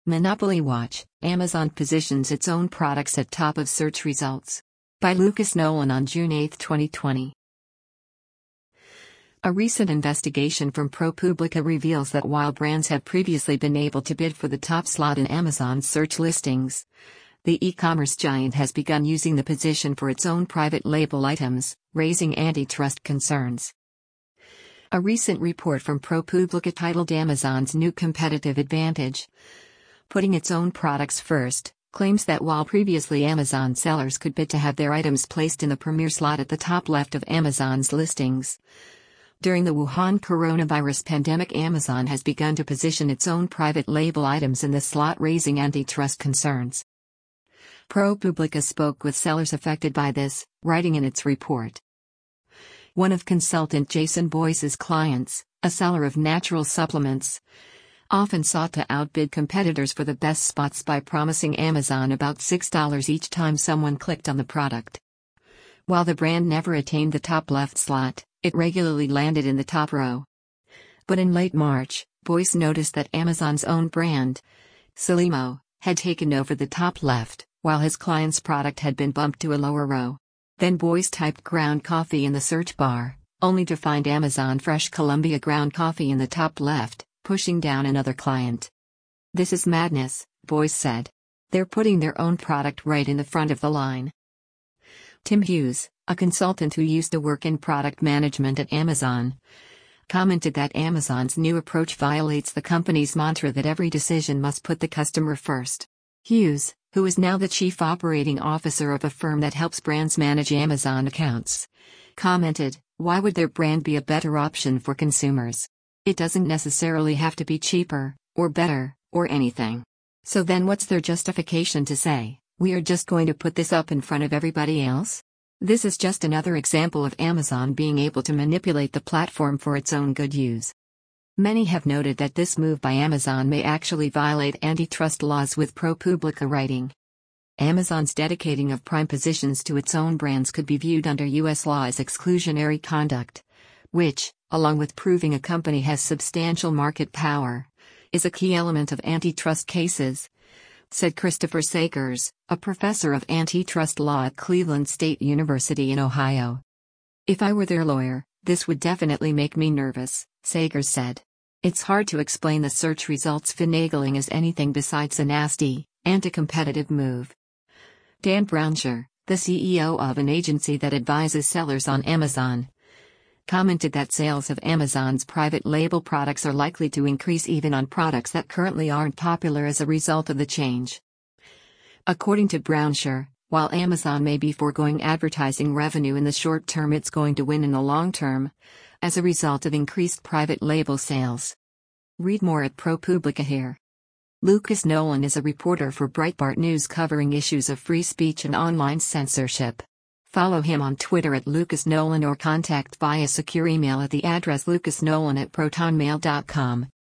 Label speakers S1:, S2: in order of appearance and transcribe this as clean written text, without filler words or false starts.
S1: Monopoly Watch: Amazon positions its own products at top of search results. By Lucas Nolan on June 8, 2020. A recent investigation from ProPublica reveals that while brands have previously been able to bid for the top slot in Amazon's search listings, the e-commerce giant has begun using the position for its own private label items, raising antitrust concerns. A recent report from ProPublica titled Amazon's New Competitive Advantage, Putting Its Own Products First, claims that while previously Amazon sellers could bid to have their items placed in the premier slot at the top left of Amazon's listings, during the Wuhan coronavirus pandemic, Amazon has begun to position its own private label items in the slot, raising antitrust concerns. ProPublica spoke with sellers affected by this, writing in its report. One of consultant Jason Boyce's clients, a seller of natural supplements, often sought to outbid competitors for the best spots by promising Amazon about $6 each time someone clicked on the product. While the brand never attained the top left slot, it regularly landed in the top row. But in late March, Boyce noticed that Amazon's own brand, Celimo, had taken over the top left, while his client's product had been bumped to a lower row. Then Boyce typed ground coffee in the search bar, only to find Amazon Fresh Columbia ground coffee in the top left, pushing down another client. "This is madness," Boyce said. "They're putting their own product right in the front of the line." Tim Hughes, a consultant who used to work in product management at Amazon, commented that Amazon's new approach violates the company's mantra that every decision must put the customer first. Hughes, who is now the chief operating officer of a firm that helps brands manage Amazon accounts, commented, "Why would their brand be a better option for consumers? It doesn't necessarily have to be cheaper, or better, or anything. So then what's their justification to say, we are just going to put this up in front of everybody else?" This is just another example of Amazon being able to manipulate the platform for its own good use. Many have noted that this move by Amazon may actually violate antitrust laws, with ProPublica writing. Amazon's dedicating of prime positions to its own brands could be viewed under U.S. law as exclusionary conduct, which, along with proving a company has substantial market power, is a key element of antitrust cases, said Christopher Sagers, a professor of antitrust law at Cleveland State University in Ohio. "If I were their lawyer, this would definitely make me nervous," Sagers said. "It's hard to explain the search results finagling as anything besides a nasty, anti-competitive move." Dan Brownshire, the CEO of an agency that advises sellers on Amazon, commented that sales of Amazon's private label products are likely to increase even on products that currently aren't popular as a result of the change. According to Brownshire, while Amazon may be foregoing advertising revenue in the short term, it's going to win in the long term, as a result of increased private label sales. Read more at ProPublica here. Lucas Nolan is a reporter for Breitbart News covering issues of free speech and online censorship. Follow him on Twitter at Lucas Nolan or contact via secure email at the address lucasnolan@protonmail.com.